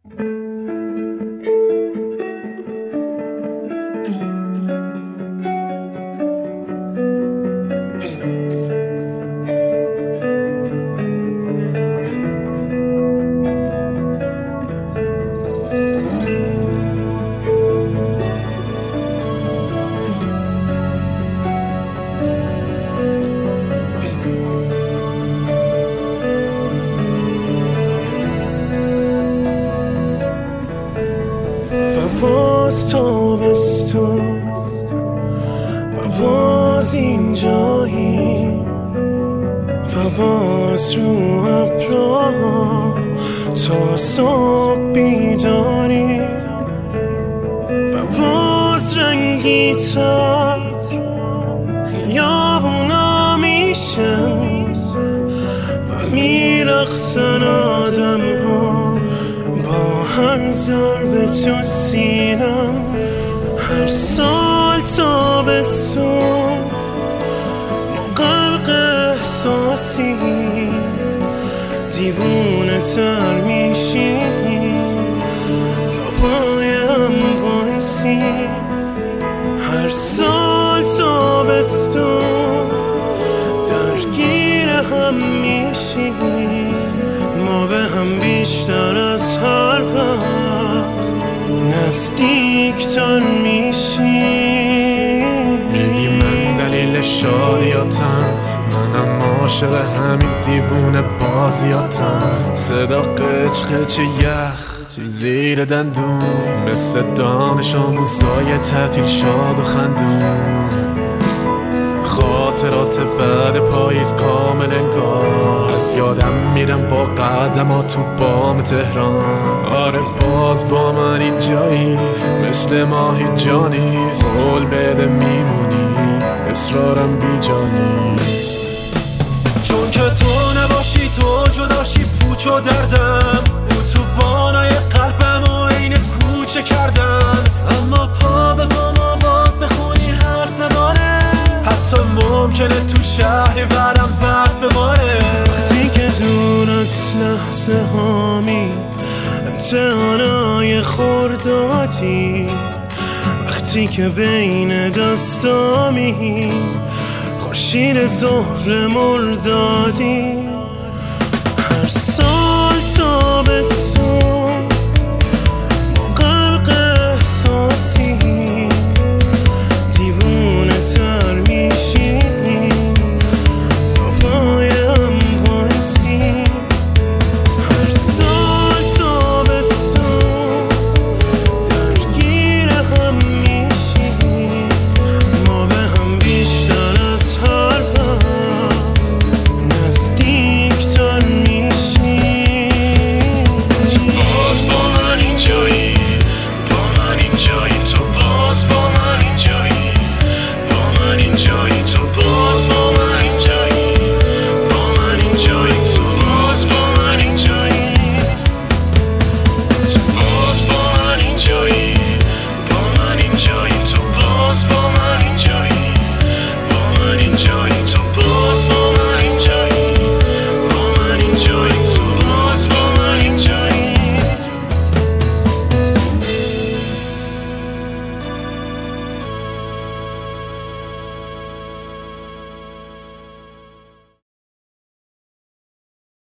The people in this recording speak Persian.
باز تابستون و باز اینجایی و باز رو ابرا تا صبح بیداری و باز رنگی تر خیابونا میشن و میرقصن آدم ها با هر ضربه تو سینم. هر سال تابستون ما غرق احساسی دیوونه تر میشیم تا پایم وایسی. هر سال تابستون درگیر هم میشیم ما به هم بیشتر از هر وقت نزدیکتر میشیم. میگی من دلیل شادیاتم، منم عاشق همین دیوونه بازیاتم. صدا قچ قچ یخ زیر دندون مثل دانش آموزای تعطیل شاد و خندون. خاطرات بعد پاییز کامل انگار از یادم میرم با قدمات تو بام تهران. آره باز با من اینجایی مثل ماهی جانیست. قول بده میمونی اصرارم بیجانیست. چون که تو نباشی تو جداشی پوچ و دردم بود تو بانای قلبم و عین کوچه کردم. اما پا به پا آواز بخونی حرف نداره. حتی ممکنه تو شهری برم برف بباره. وقتی که دور از لحظه هامی امتحانای خوردادی. وقتی که بین دستامی خورشید ظهر مردادی. هر سال تابستون